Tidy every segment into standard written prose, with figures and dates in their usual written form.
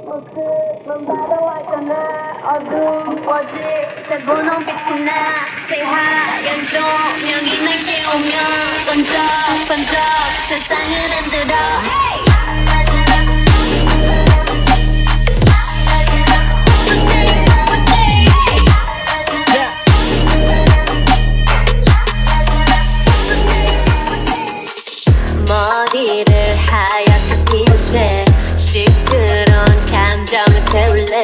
모습만 봐도 알잖아. 어두워질 때 분홍빛이 나. 새하얀 조명이 날 깨우면 번쩍번쩍 세상을 흔들어. 머리를 하얗게 피운 채 시끄러운 감정을 태울래.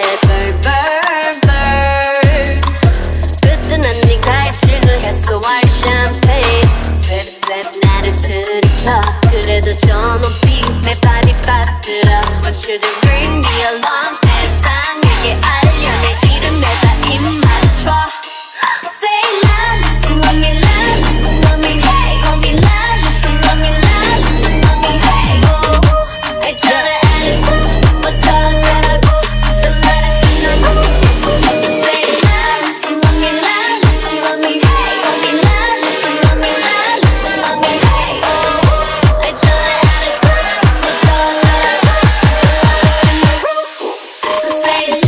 burn 뜨뜻한 네가 입증을 했어. white champagne 스립스립 나를 들이켜. 그래도 저 높이 내 발이 빠뜨려. Want you to ring the alarm. 세상에게 알려 내 이름에다 입 맞춰. Say la, listen, love me, la, listen, love me, hey. Call me la, listen, love me, la, listen, love me, hey. Oh, 있잖아 attitude부터 잘하고 the letters in the room. Just say la, listen, love me, la, listen, love me, hey. Call me la, listen, love me, la, listen, love me, hey. Oh, 있잖아 attitude부터 잘하고 the letters in the room. Just say la.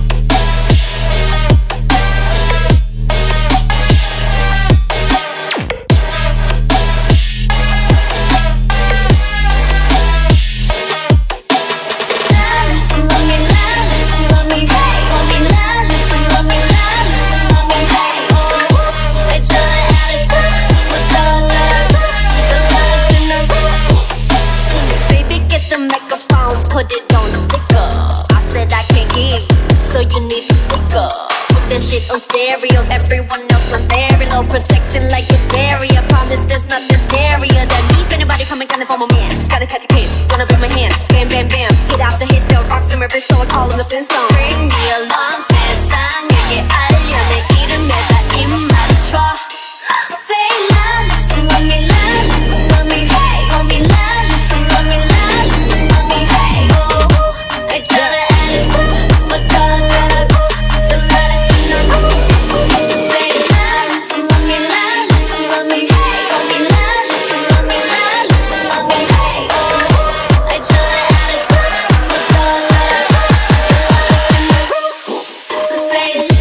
Put it on sticker. I said I can't hear you, so you need to stick up. Put that shit on stereo. Everyone else on very low, protecting like a barrier. Promise there's nothing scarier than me. If anybody coming, gonna for my man. Gotta catch a case, gonna bring my hand. Bam, bam, bam. Hit after hit, the rocks in my wrist, so I call them the Flintstones. Ring the alarm, 세상에게 알려 내 이름에다 입 맞춰. Say la, listen, love me, la, listen, love me, hey. Call me la, listen, love me, la, listen, love me, hey. Oh, 있잖아 attitude부터 잘하고 the letters in the room. Just say la, listen, love me, la, listen, love me, hey. Call me la, listen, love me, la, listen, love me, hey. Oh, 있잖아 attitude부터 잘하고 the letters in the room. Just say la.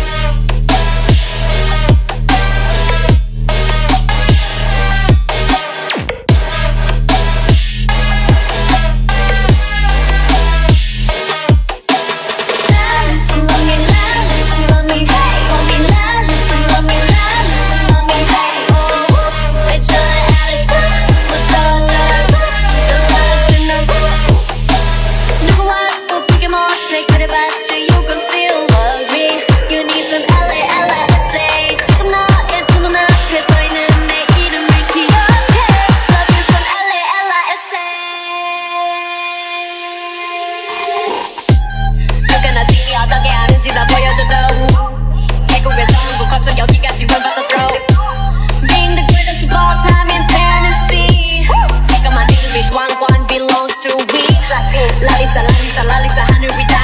Listen, love me, la, listen, love me, hey. Call me la, listen, love me, la, listen, love me, hey. Oh, 있잖아 attitude부터 잘하고 the letters in the room. 누구와도 비교 못해 그래봤자 you gon' still love me. You need some LA, LASA. 지금 너의 두 눈앞에 서있는 내 이름을 기억해. Love you some LA, LASA. 누가 나 see me 어떻게 하는지 다 보여줘도 미국에서 한국 거쳐 여기까지 왜 받아 throw. Being the greatest of all time in fantasy. 새까만 이름이 왕관 belongs to we. 랄리사 랄리사 랄리사 하늘 위다